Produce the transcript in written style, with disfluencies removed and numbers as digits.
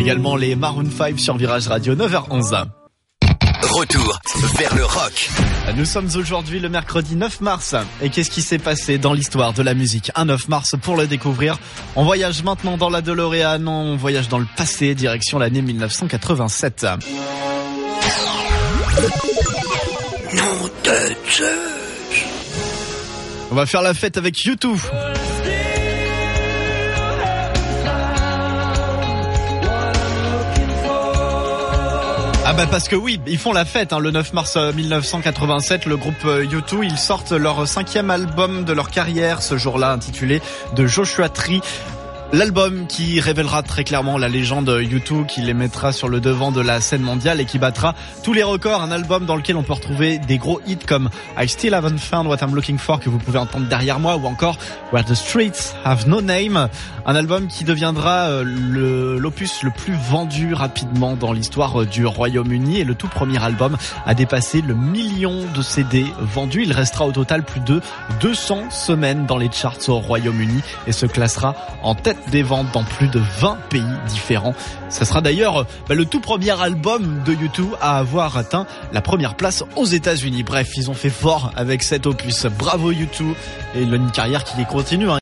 également les Maroon 5 sur Virage Radio, 9h11. Retour vers le rock. Nous sommes aujourd'hui le mercredi 9 mars. Et qu'est-ce qui s'est passé dans l'histoire de la musique un 9 mars pour le découvrir? On voyage maintenant dans la DeLorean, on voyage dans le passé, direction l'année 1987. Nom de Zeus. On va faire la fête avec U2. Ah bah parce que oui, ils font la fête le 9 mars 1987, le groupe U2, ils sortent leur 5e album de leur carrière ce jour-là, intitulé The Joshua Tree. L'album qui révélera très clairement la légende U2, qui les mettra sur le devant de la scène mondiale et qui battra tous les records. Un album dans lequel on peut retrouver des gros hits comme I Still Haven't Found What I'm Looking For, que vous pouvez entendre derrière moi, ou encore Where the Streets Have No Name. Un album qui deviendra l'opus le plus vendu rapidement dans l'histoire du Royaume-Uni, et le tout premier album a dépassé le 1 million de CD vendus. Il restera au total plus de 200 semaines dans les charts au Royaume-Uni et se classera en tête des ventes dans plus de 20 pays différents. Ça sera d'ailleurs le tout premier album de U2 à avoir atteint la première place aux États-Unis. Bref, ils ont fait fort avec cet opus. Bravo U2, et une carrière qui continue.